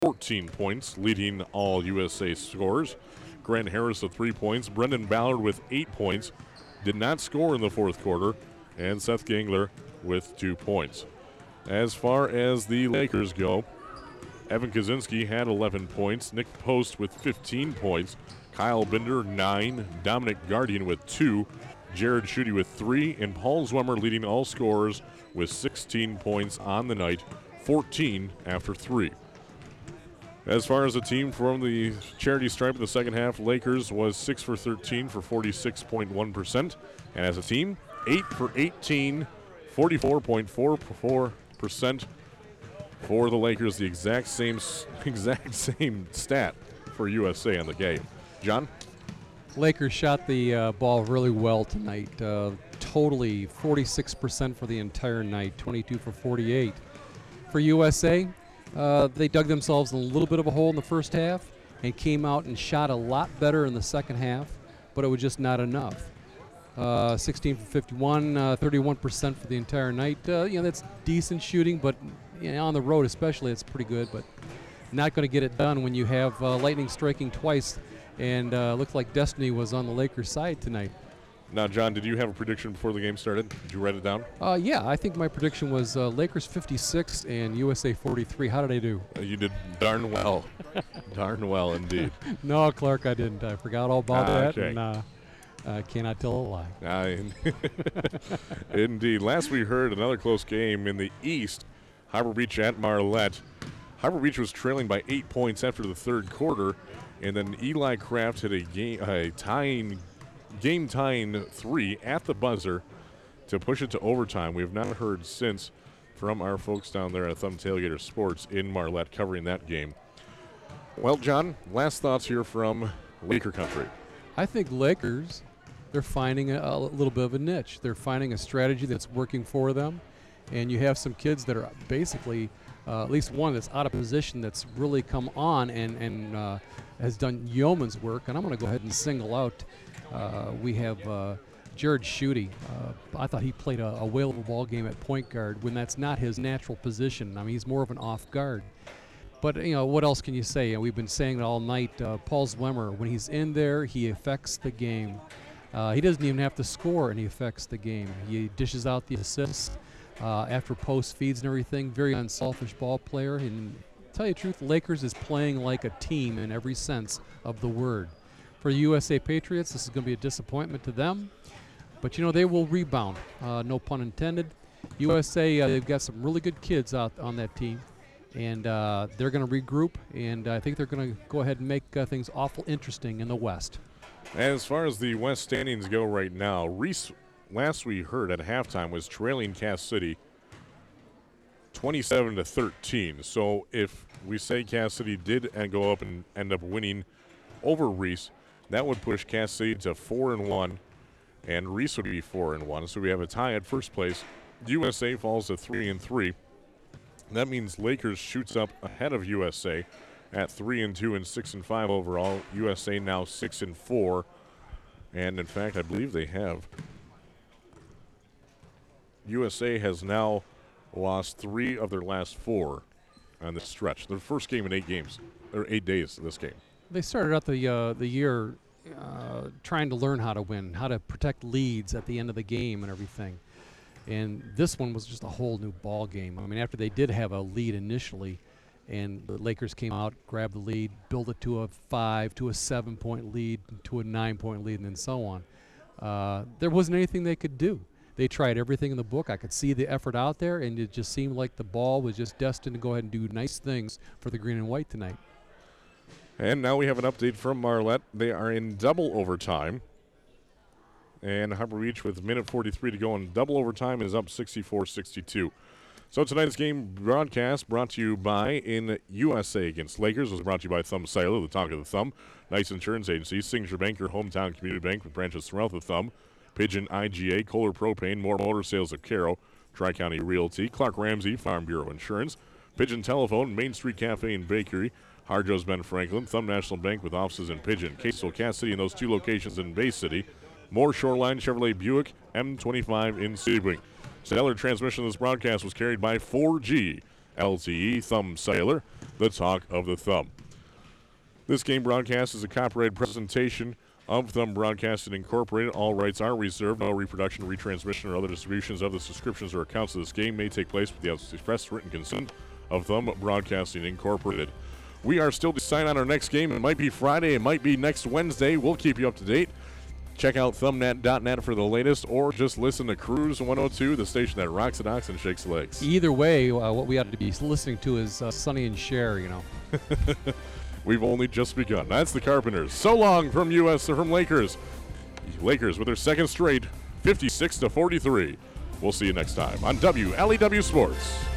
14 points, leading all USA scores. Grant Harris with 3 points. Brendan Ballard with 8 points. Did not score in the fourth quarter. And Seth Gangler with 2 points. As far as the Lakers go, Evan Kaczynski had 11 points. Nick Post with 15 points. Kyle Binder, 9. Dominic Guardian with 2. Jared Schutte with 3. And Paul Zwemmer leading all scorers with 16 points on the night, 14 after 3. As far as the team from the charity stripe in the second half, Lakers was 6 for 13 for 46.1%. And as a team, 8 for 18, 44.44% for the Lakers. The exact same stat for USA on the game. John? Lakers shot the ball really well tonight. Totally 46% for the entire night, 22 for 48. For USA, they dug themselves in a little bit of a hole in the first half and came out and shot a lot better in the second half, but it was just not enough. 16 for 51, 31% for the entire night. That's decent shooting, but on the road especially, it's pretty good, but not going to get it done when you have lightning striking twice, and looked like destiny was on the Lakers' side tonight. Now, John, did you have a prediction before the game started? Did you write it down? Yeah, I think my prediction was Lakers 56 and USA 43. How did I do? You did darn well. Darn well indeed. No, Clark, I didn't. I forgot all about that, okay. and I cannot tell a lie. Indeed. Last we heard, another close game in the East. Harbor Beach at Marlette. Harbor Beach was trailing by 8 points after the third quarter, and then Eli Kraft hit a game-tying 3 at the buzzer to push it to overtime. We have not heard since from our folks down there at Thumb Tailgater Sports in Marlette covering that game. Well, John, last thoughts here from Laker country. I think Lakers, they're finding a little bit of a niche. They're finding a strategy that's working for them, and you have some kids that are basically, at least one that's out of position that's really come on and has done yeoman's work, and I'm going to go ahead and single out. We have Jared Schutte. I thought he played a whale of a ball game at point guard when that's not his natural position. I mean, he's more of an off guard. But, what else can you say? We've been saying it all night. Paul Zwemmer, when he's in there, he affects the game. He doesn't even have to score, and he affects the game. He dishes out the assists after post feeds and everything. Very unselfish ball player. And to tell you the truth, Lakers is playing like a team in every sense of the word. For the USA Patriots, this is going to be a disappointment to them. But, they will rebound. No pun intended. USA, they've got some really good kids out on that team. And they're going to regroup, and I think they're going to go ahead and make things awful interesting in the West. As far as the West standings go right now, Reese, last we heard at halftime, was trailing Cass City 27-13. So if we say Cass City did go up and end up winning over Reese, that would push Cass City to 4-1, and Reese would be 4-1. So we have a tie at first place. USA falls to 3-3. That means Lakers shoots up ahead of USA at 3-2 and 6-5 overall. USA now 6-4, and in fact, I believe they have. USA has now lost 3 of their last 4 on this stretch. Their first game in 8 games, or 8 days. This game. They started out the year trying to learn how to win, how to protect leads at the end of the game and everything. And this one was just a whole new ball game. I mean, after they did have a lead initially, and the Lakers came out, grabbed the lead, built it to a 5, to a 7-point lead, to a 9-point lead, and then so on. There wasn't anything they could do. They tried everything in the book. I could see the effort out there, and it just seemed like the ball was just destined to go ahead and do nice things for the green and white tonight. And now we have an update from Marlette. They are in double overtime. And Harbor Beach, with minute 43 to go in double overtime, is up 64-62. So tonight's game broadcast brought to you by in USA against Lakers was brought to you by Thumb Sailor, the talk of the Thumb, Nice Insurance Agency, Signature Bank, your hometown community bank with branches throughout the Thumb, Pigeon IGA, Kohler Propane, More Motor Sales of Caro, Tri-County Realty, Clark Ramsey, Farm Bureau Insurance, Pigeon Telephone, Main Street Cafe and Bakery, Harjo's Ben Franklin, Thumb National Bank with offices in Pigeon, Caseville, Cass City, and those 2 locations in Bay City. More Shoreline Chevrolet Buick, M25 in Sebring. Stellar transmission of this broadcast was carried by 4G LTE Thumb Sailor. the talk of the Thumb. This game broadcast is a copyrighted presentation of Thumb Broadcasting Incorporated. All rights are reserved. No reproduction, retransmission, or other distributions of the subscriptions or accounts of this game may take place with the express written consent of Thumb Broadcasting Incorporated. We are still deciding on our next game. It might be Friday. It might be next Wednesday. We'll keep you up to date. Check out thumbnet.net for the latest, or just listen to Cruise 102, the station that rocks the docks and shakes legs. Either way, what we ought to be listening to is Sonny and Cher, you know. We've only just begun. That's the Carpenters. So long from Lakers. Lakers with their second straight, 56-43. We'll see you next time on WLEW Sports.